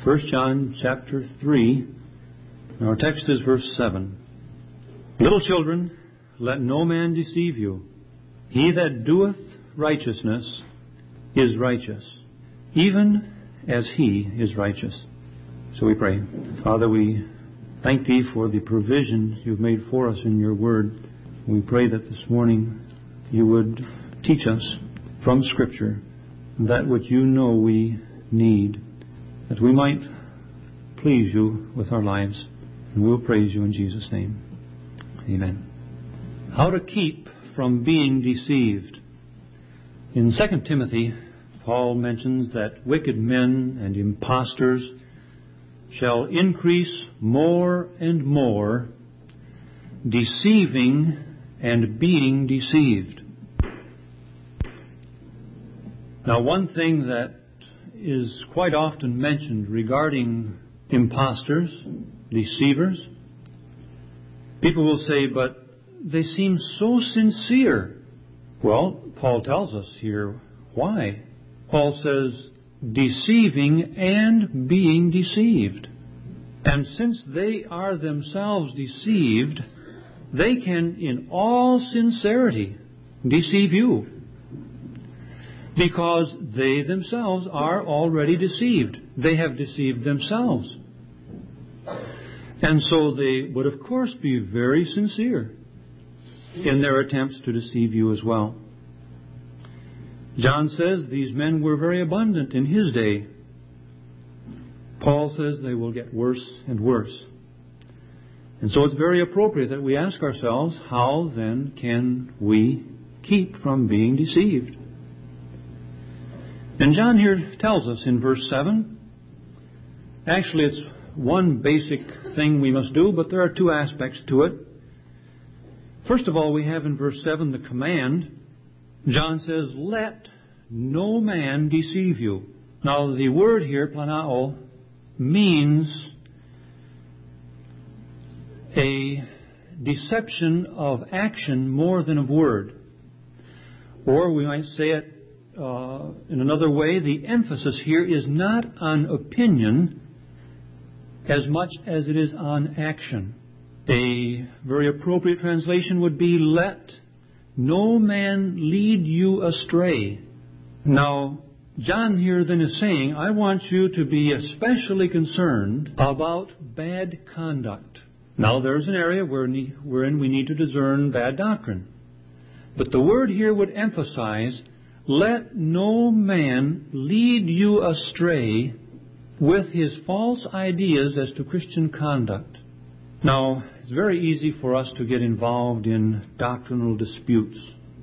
1 John chapter 3. Our text is verse 7. Little children, let no man deceive you. He that doeth righteousness is righteous, even as he is righteous. So we pray. Father, we thank Thee for the provision You've made for us in Your Word. We pray that this morning You would teach us from Scripture that which You know we need, that we might please You with our lives. And we will praise You in Jesus' name. Amen. How to keep from being deceived. In 2 Timothy, Paul mentions that wicked men and impostors shall increase more and more, deceiving and being deceived. Now, one thing that is quite often mentioned regarding impostors, deceivers, people will say, but they seem so sincere. Well, Paul tells us here why. Paul says, deceiving and being deceived. And since they are themselves deceived, they can, in all sincerity, deceive you. Because they themselves are already deceived. They have deceived themselves. And so they would, of course, be very sincere in their attempts to deceive you as well. John says these men were very abundant in his day. Paul says they will get worse and worse. And so it's very appropriate that we ask ourselves, how then can we keep from being deceived? And John here tells us in verse 7, actually it's one basic thing we must do, but there are two aspects to it. First of all, we have in verse 7 the command. John says, let no man deceive you. Now, the word here, planao, means a deception of action more than of word. Or we might say it in another way, the emphasis here is not on opinion as much as it is on action. A very appropriate translation would be, let no man lead you astray. Now, John here then is saying, I want you to be especially concerned about bad conduct. Now, there's an area wherein we need to discern bad doctrine. But the word here would emphasize, let no man lead you astray with his false ideas as to Christian conduct. Now, it's very easy for us to get involved in doctrinal disputes.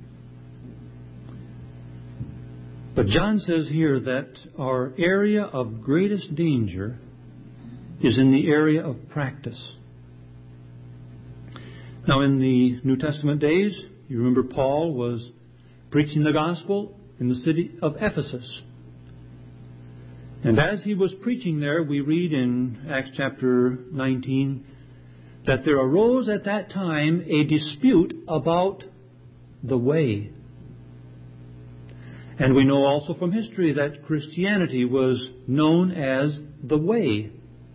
But John says here that our area of greatest danger is in the area of practice. Now, in the New Testament days, you remember Paul was preaching the gospel in the city of Ephesus. And as he was preaching there, we read in Acts chapter 19 that there arose at that time a dispute about the way. And we know also from history that Christianity was known as the way.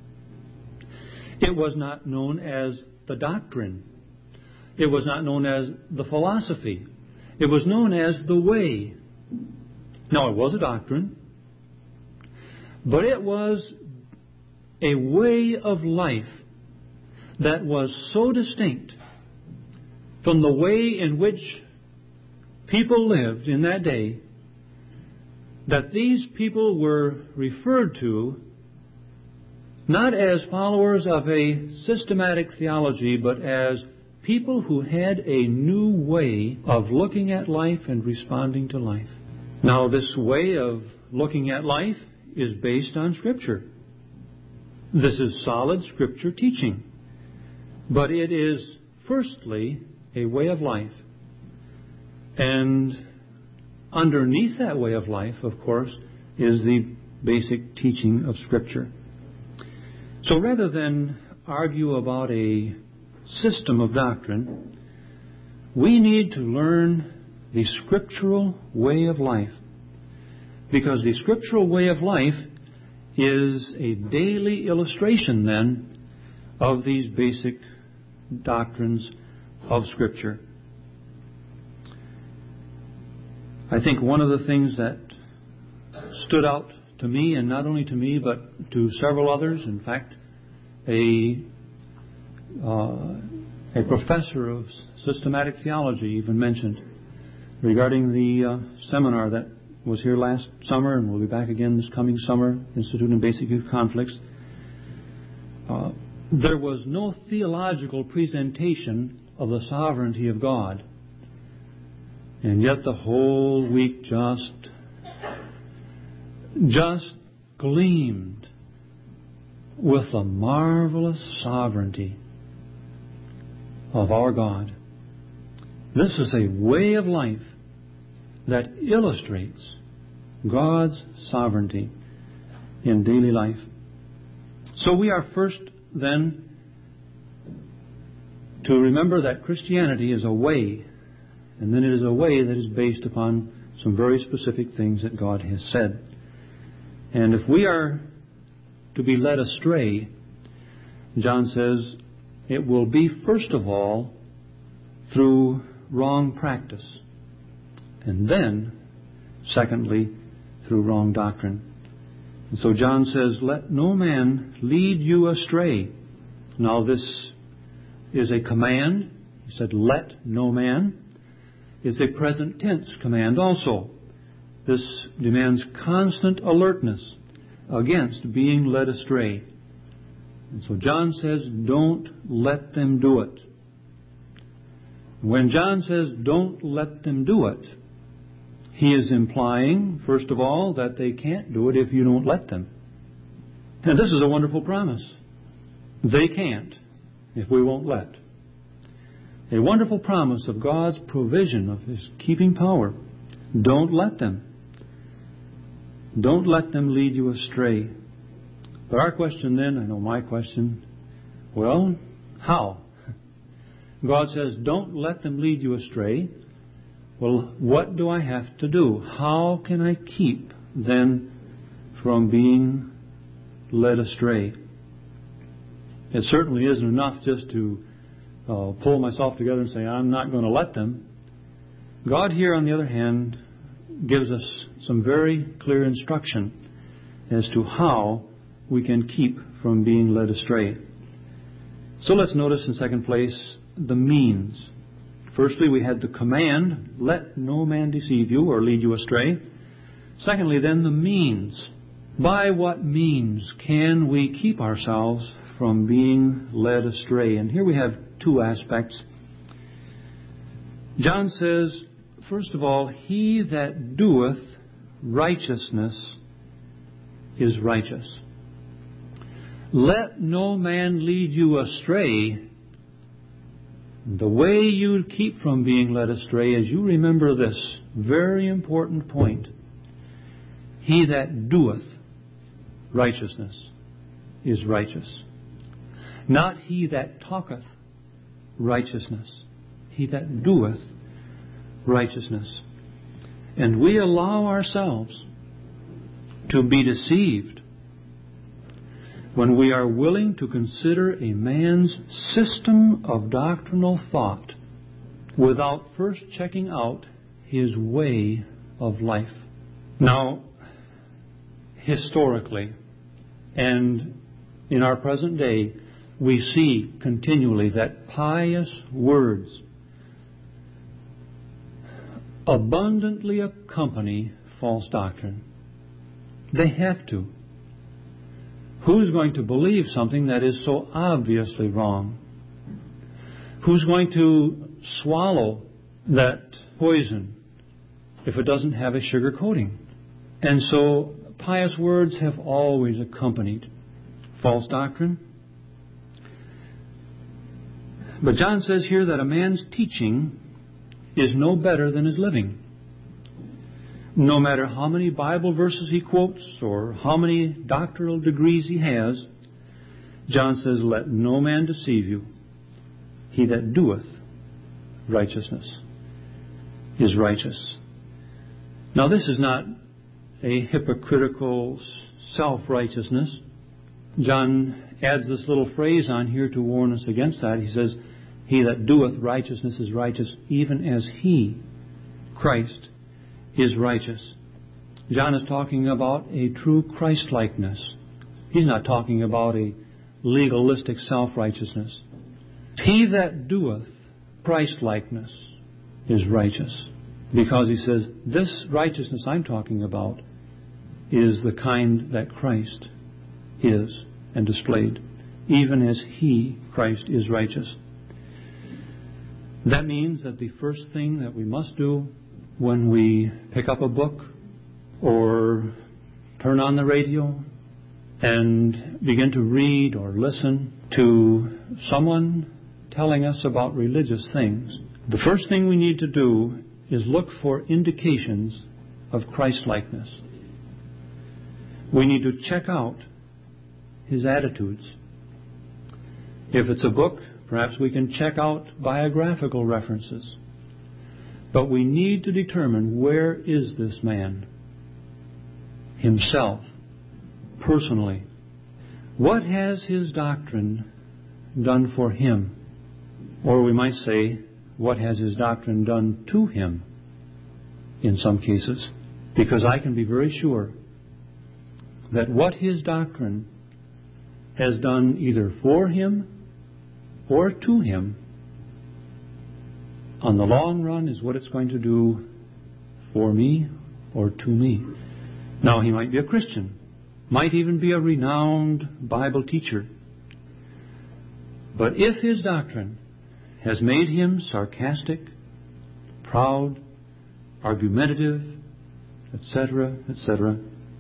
It was not known as the doctrine. It was not known as the philosophy. It was known as the way. Now, it was a doctrine, but it was a way of life that was so distinct from the way in which people lived in that day that these people were referred to not as followers of a systematic theology, but as people who had a new way of looking at life and responding to life. Now, this way of looking at life is based on Scripture. This is solid Scripture teaching. But it is, firstly, a way of life. And underneath that way of life, of course, is the basic teaching of Scripture. So rather than argue about a system of doctrine, we need to learn the scriptural way of life. Because the scriptural way of life is a daily illustration then of these basic doctrines of Scripture. I think one of the things that stood out to me, and not only to me but to several others, in fact, a professor of systematic theology even mentioned regarding the seminar that was here last summer and will be back again this coming summer, Institute in Basic Youth Conflicts. There was no theological presentation of the sovereignty of God. And yet the whole week just gleamed with the marvelous sovereignty of our God. This is a way of life that illustrates God's sovereignty in daily life. So we are first then to remember that Christianity is a way, and then it is a way that is based upon some very specific things that God has said. And if we are to be led astray, John says, it will be first of all through wrong practice, and then, secondly, through wrong doctrine. And so John says, let no man lead you astray. Now this is a command. He said, let no man. It's a present tense command also. This demands constant alertness against being led astray. And so John says, don't let them do it. When John says, don't let them do it, he is implying, first of all, that they can't do it if you don't let them. And this is a wonderful promise. They can't if we won't let. A wonderful promise of God's provision, of His keeping power. Don't let them. Don't let them lead you astray. But our question then, I know my question, well, how? God says, don't let them lead you astray. Well, what do I have to do? How can I keep then from being led astray? It certainly isn't enough just to pull myself together and say, I'm not going to let them. God here, on the other hand, gives us some very clear instruction as to how we can keep from being led astray. So let's notice in second place the means. Firstly, we had the command, let no man deceive you or lead you astray. Secondly, then, the means. By what means can we keep ourselves from being led astray? And here we have two aspects. John says, first of all, he that doeth righteousness is righteous. Let no man lead you astray. The way you keep from being led astray is you remember this very important point. He that doeth righteousness is righteous. Not he that talketh righteousness. He that doeth righteousness. And we allow ourselves to be deceived when we are willing to consider a man's system of doctrinal thought without first checking out his way of life. Now, historically and in our present day, we see continually that pious words abundantly accompany false doctrine. They have to. Who's going to believe something that is so obviously wrong? Who's going to swallow that poison if it doesn't have a sugar coating? And so pious words have always accompanied false doctrine. But John says here that a man's teaching is no better than his living. No matter how many Bible verses he quotes or how many doctoral degrees he has, John says, let no man deceive you. He that doeth righteousness is righteous. Now, this is not a hypocritical, self-righteousness. John adds this little phrase on here to warn us against that. He says, "He that doeth righteousness is righteous, even as He, Christ, is righteous." John is talking about a true Christ-likeness. He's not talking about a legalistic self-righteousness. He that doeth Christ-likeness is righteous. Because he says, this righteousness I'm talking about is the kind that Christ is and displayed, even as He, Christ, is righteous. That means that the first thing that we must do when we pick up a book or turn on the radio and begin to read or listen to someone telling us about religious things, the first thing we need to do is look for indications of Christ-likeness. We need to check out His attitudes. If it's a book, perhaps we can check out biographical references. But we need to determine, where is this man himself, personally? What has his doctrine done for him? Or we might say, what has his doctrine done to him in some cases? Because I can be very sure that what his doctrine has done either for him or to him, on the long run is what it's going to do for me or to me. Now, he might be a Christian, might even be a renowned Bible teacher. But if his doctrine has made him sarcastic, proud, argumentative, etc., etc.,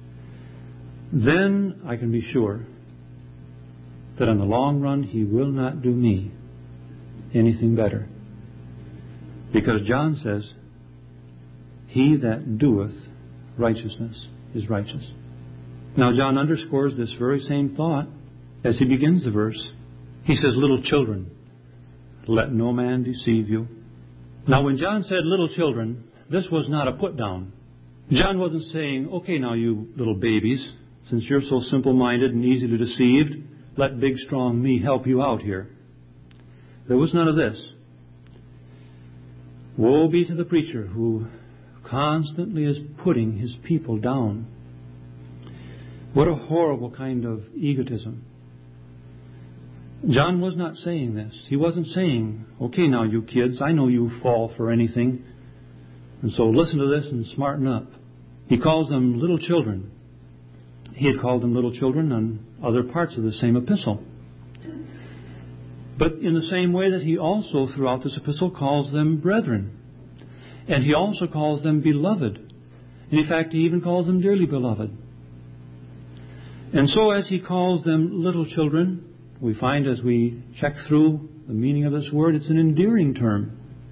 then I can be sure that in the long run he will not do me anything better. Because John says, "He that doeth righteousness is righteous." Now John underscores this very same thought as he begins the verse. He says, "Little children, let no man deceive you." Now when John said little children, this was not a put down. John wasn't saying, "Okay, now you little babies, since you're so simple-minded and easily deceived, let big, strong me help you out here." There was none of this. Woe be to the preacher who constantly is putting his people down. What a horrible kind of egotism. John was not saying this. He wasn't saying, "Okay, now you kids, I know you fall for anything, and so listen to this and smarten up." He calls them little children. He had called them little children on other parts of the same epistle. But in the same way that he also, throughout this epistle, calls them brethren. And he also calls them beloved. And in fact, he even calls them dearly beloved. And so as he calls them little children, we find as we check through the meaning of this word, it's an endearing term.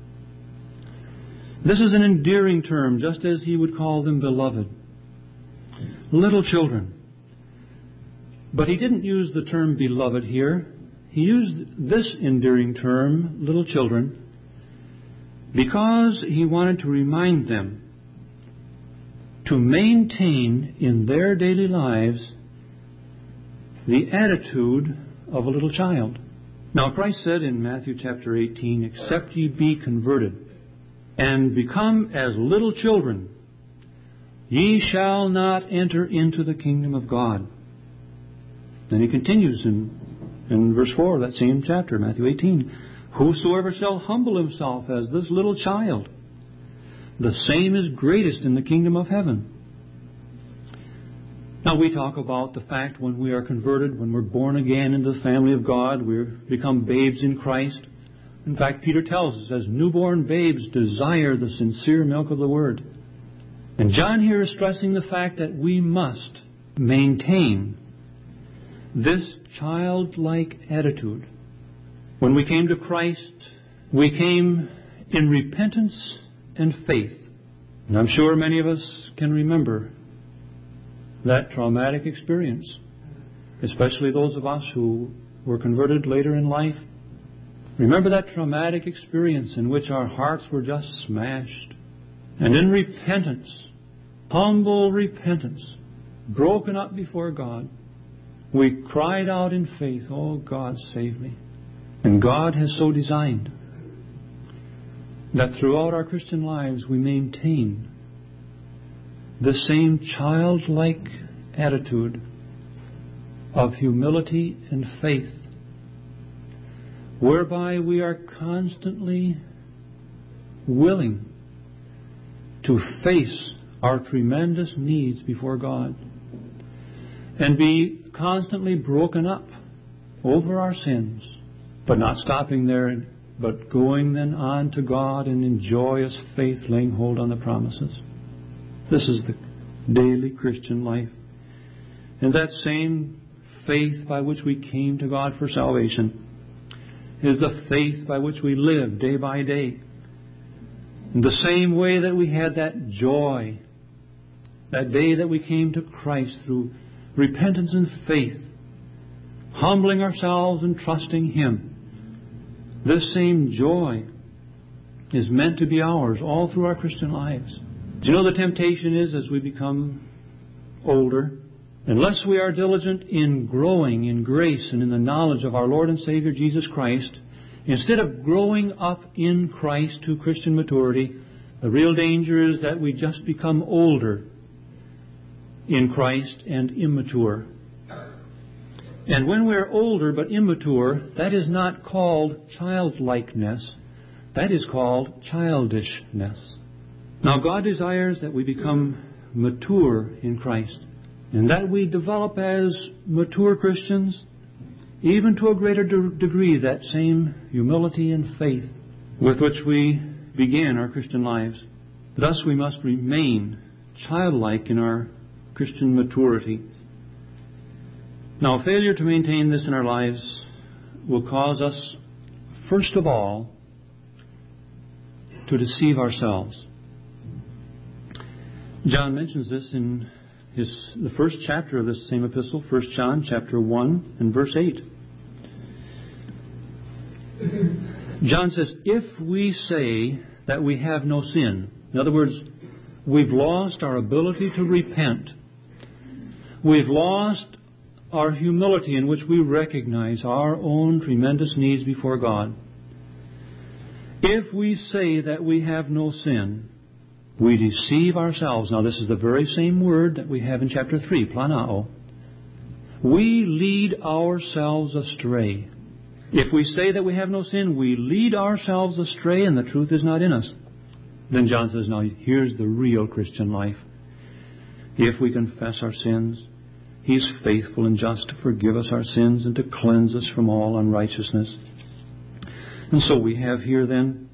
This is an endearing term, just as he would call them beloved. Little children. But he didn't use the term beloved here. He used this endearing term, little children, because he wanted to remind them to maintain in their daily lives the attitude of a little child. Now Christ said in Matthew chapter 18, "Except ye be converted and become as little children, ye shall not enter into the kingdom of God." Then he continues in verse 4 of that same chapter, Matthew 18, "Whosoever shall humble himself as this little child, the same is greatest in the kingdom of heaven." Now we talk about the fact when we are converted, when we're born again into the family of God, we become babes in Christ. In fact, Peter tells us, as newborn babes desire the sincere milk of the Word. And John here is stressing the fact that we must maintain this childlike attitude. When we came to Christ, we came in repentance and faith. And I'm sure many of us can remember that traumatic experience, especially those of us who were converted later in life. Remember that traumatic experience in which our hearts were just smashed. And in repentance, humble repentance, broken up before God, we cried out in faith, "Oh God, save me." And God has so designed that throughout our Christian lives we maintain the same childlike attitude of humility and faith, whereby we are constantly willing to face our tremendous needs before God and be constantly broken up over our sins, but not stopping there, but going then on to God and in joyous faith laying hold on the promises. This is the daily Christian life. And that same faith by which we came to God for salvation is the faith by which we live day by day. In the same way that we had that joy, that day that we came to Christ through repentance and faith, humbling ourselves and trusting Him, this same joy is meant to be ours all through our Christian lives. Do you know the temptation is as we become older, unless we are diligent in growing in grace and in the knowledge of our Lord and Savior Jesus Christ, instead of growing up in Christ to Christian maturity, the real danger is that we just become older in Christ and immature. And when we're older but immature, that is not called childlikeness. That is called childishness. Now, God desires that we become mature in Christ, and that we develop as mature Christians, even to a greater degree, that same humility and faith with which we began our Christian lives. Thus, we must remain childlike in our Christian maturity. Now, failure to maintain this in our lives will cause us, first of all, to deceive ourselves. John mentions this in the first chapter of this same epistle, 1 John chapter 1 and verse 8. John says, if we say that we have no sin, in other words, we've lost our ability to repent, we've lost our humility in which we recognize our own tremendous needs before God. If we say that we have no sin, we deceive ourselves. Now, this is the very same word that we have in chapter 3, planao. We lead ourselves astray. If we say that we have no sin, we lead ourselves astray and the truth is not in us. Then John says, now, here's the real Christian life. If we confess our sins, He's faithful and just to forgive us our sins and to cleanse us from all unrighteousness. And so we have here then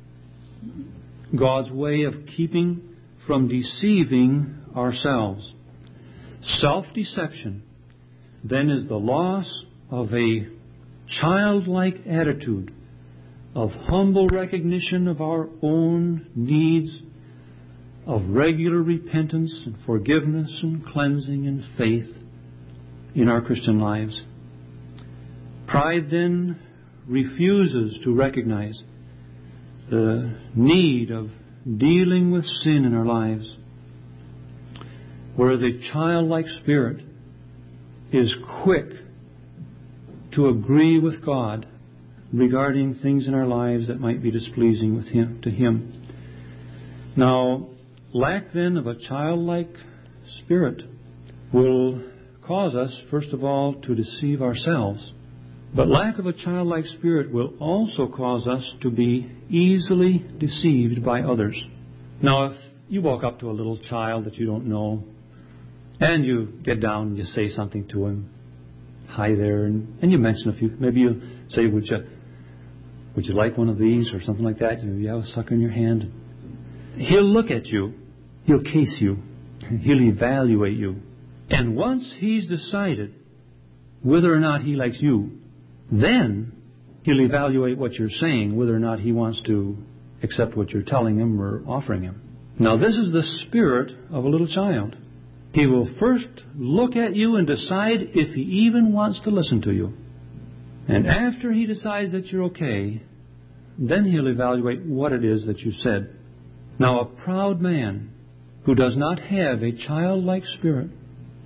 God's way of keeping from deceiving ourselves. Self-deception then is the loss of a childlike attitude of humble recognition of our own needs, of regular repentance and forgiveness and cleansing and faith in our Christian lives. Pride then refuses to recognize the need of dealing with sin in our lives, whereas a childlike spirit is quick to agree with God regarding things in our lives that might be displeasing to Him. Now, lack then of a childlike spirit will cause us, first of all, to deceive ourselves. But lack of a childlike spirit will also cause us to be easily deceived by others. Now, if you walk up to a little child that you don't know, and you get down and you say something to him, hi there, and you mention a few, maybe you say, would you like one of these, or something like that? You have a sucker in your hand. He'll look at you. He'll case you. He'll evaluate you. And once he's decided whether or not he likes you, then he'll evaluate what you're saying, whether or not he wants to accept what you're telling him or offering him. Now, this is the spirit of a little child. He will first look at you and decide if he even wants to listen to you. And after he decides that you're okay, then he'll evaluate what it is that you said. Now, a proud man who does not have a childlike spirit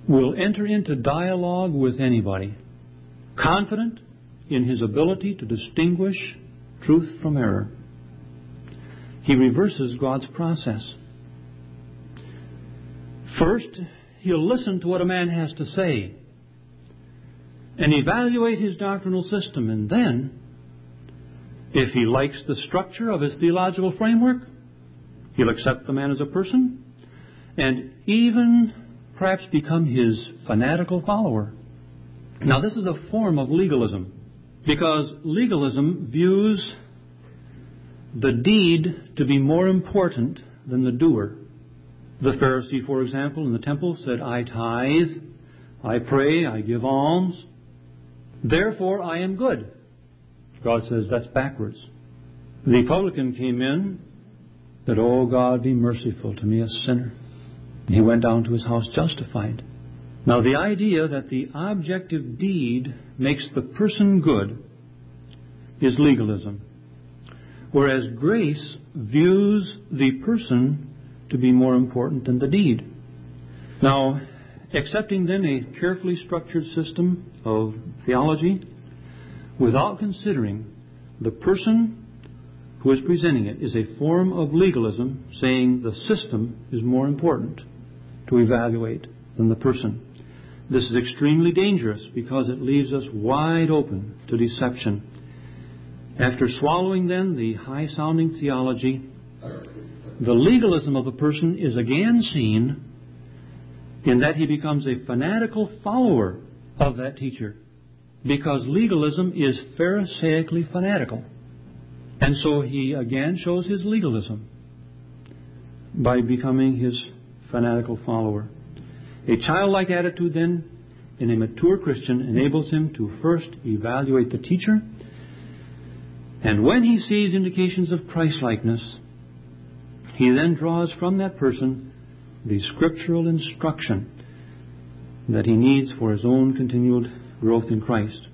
will enter into dialogue with anybody, confident in his ability to distinguish truth from error. He reverses God's process. First, he'll listen to what a man has to say and evaluate his doctrinal system, and then, if he likes the structure of his theological framework, he'll accept the man as a person and even perhaps become his fanatical follower. Now, this is a form of legalism, because legalism views the deed to be more important than the doer. The Pharisee, for example, in the temple said, I tithe, I pray, I give alms, therefore I am good. God says that's backwards. The publican came in, said, Oh God, be merciful to me, a sinner. He went down to his house justified. Now, the idea that the objective deed makes the person good is legalism, whereas grace views the person to be more important than the deed. Now, accepting then a carefully structured system of theology without considering the person who is presenting it is a form of legalism, saying the system is more important to evaluate than the person. This is extremely dangerous because it leaves us wide open to deception. After swallowing then the high-sounding theology, the legalism of the person is again seen in that he becomes a fanatical follower of that teacher, because legalism is pharisaically fanatical. And so he again shows his legalism by becoming his fanatical follower. A childlike attitude then in a mature Christian enables him to first evaluate the teacher, and when he sees indications of Christ-likeness, he then draws from that person the scriptural instruction that he needs for his own continued growth in Christ.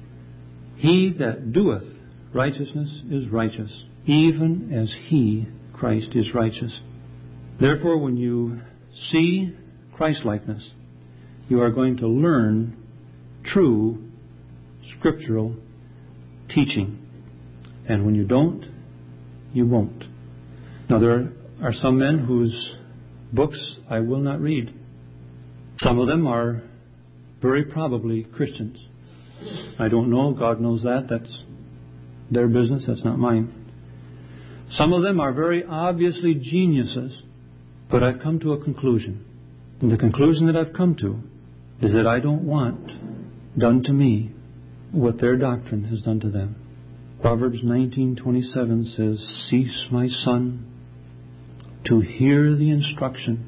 He that doeth righteousness is righteous, even as he, Christ, is righteous. Therefore, when you see Christ-likeness, you are going to learn true scriptural teaching. And when you don't, you won't. Now, there are some men whose books I will not read. Some of them are very probably Christians. I don't know. God knows that. That's their business. That's not mine. Some of them are very obviously geniuses. But I've come to a conclusion. And the conclusion that I've come to is that I don't want done to me what their doctrine has done to them. Proverbs 19:27 says, Cease, my son, to hear the instruction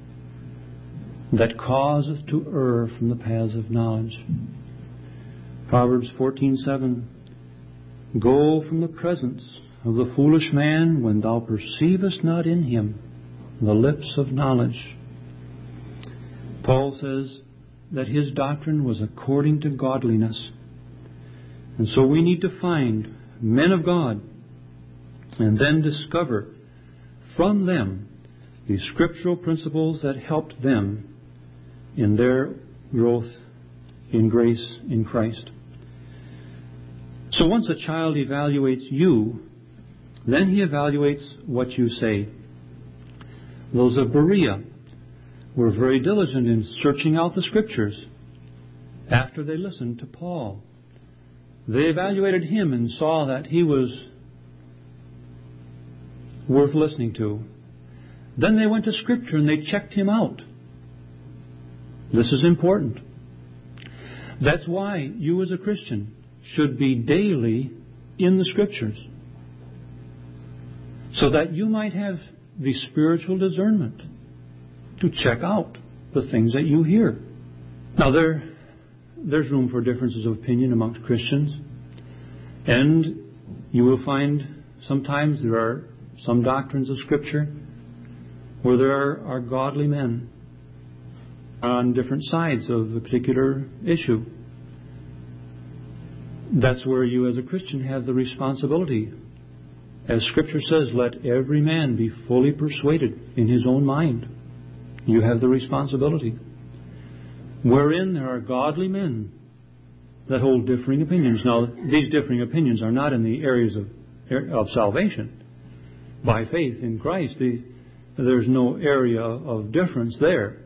that causeth to err from the paths of knowledge. Proverbs 14:7, Go from the presence of the foolish man when thou perceivest not in him the lips of knowledge. Paul says that his doctrine was according to godliness. And so we need to find men of God and then discover from them the scriptural principles that helped them in their growth in grace in Christ. So once a child evaluates you, then he evaluates what you say. Those of Berea were very diligent in searching out the Scriptures after they listened to Paul. They evaluated him and saw that he was worth listening to. Then they went to Scripture and they checked him out. This is important. That's why you as a Christian should be daily in the Scriptures, so that you might have the spiritual discernment to check out the things that you hear. Now, there's room for differences of opinion amongst Christians, and you will find sometimes there are some doctrines of Scripture where there are godly men on different sides of a particular issue. That's where you as a Christian have the responsibility. As Scripture says, let every man be fully persuaded in his own mind. You have the responsibility. wherein there are godly men that hold differing opinions. Now, these differing opinions are not in the areas of salvation. By faith in Christ, there's no area of difference there.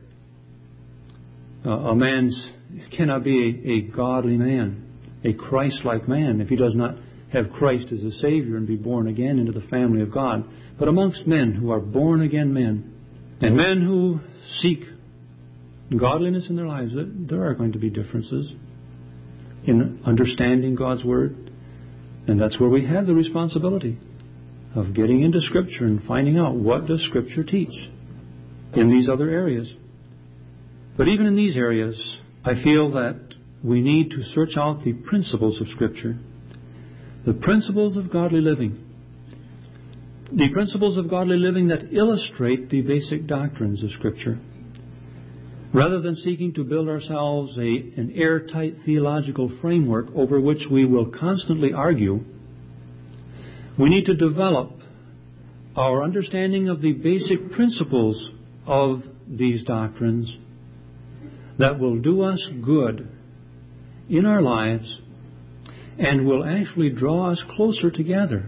A man cannot be a godly man, a Christ-like man, if he does not have Christ as a Savior and be born again into the family of God. But amongst men who are born-again men, and men who seek godliness in their lives, there are going to be differences in understanding God's Word. And that's where we have the responsibility of getting into Scripture and finding out what does Scripture teach in these other areas. But even in these areas, I feel that we need to search out the principles of Scripture, the principles of godly living, the principles of godly living that illustrate the basic doctrines of Scripture. Rather than seeking to build ourselves an airtight theological framework over which we will constantly argue, we need to develop our understanding of the basic principles of these doctrines that will do us good in our lives and will actually draw us closer together,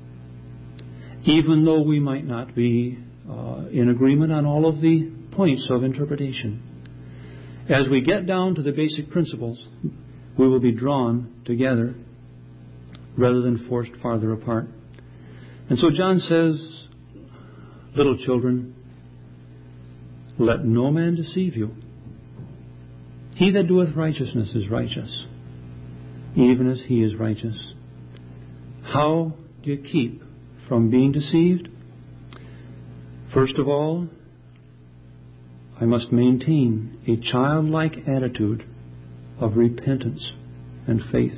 even though we might not be in agreement on all of the points of interpretation. As we get down to the basic principles, we will be drawn together rather than forced farther apart. And so John says, little children, let no man deceive you. He that doeth righteousness is righteous, even as he is righteous. How do you keep from being deceived? First of all, I must maintain a childlike attitude of repentance and faith.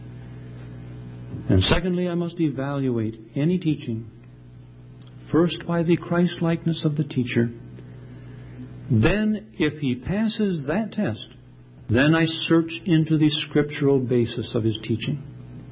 And secondly, I must evaluate any teaching, first by the Christ-likeness of the teacher. Then, if he passes that test, then I search into the scriptural basis of his teaching.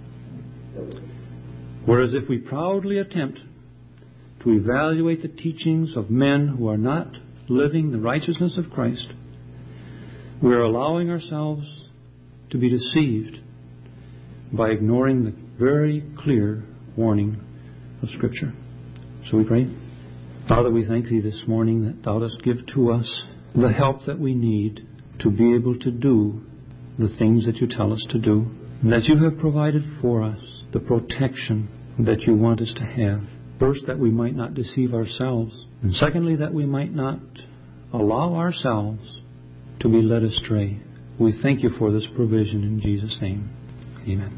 Whereas if we proudly attempt to evaluate the teachings of men who are not living the righteousness of Christ, we are allowing ourselves to be deceived by ignoring the very clear warning of Scripture. So we pray. Father, we thank Thee this morning that Thou dost give to us the help that we need to be able to do the things that You tell us to do, and that You have provided for us the protection that You want us to have. First, that we might not deceive ourselves, and secondly, that we might not allow ourselves to be led astray. We thank You for this provision in Jesus' name. Amen.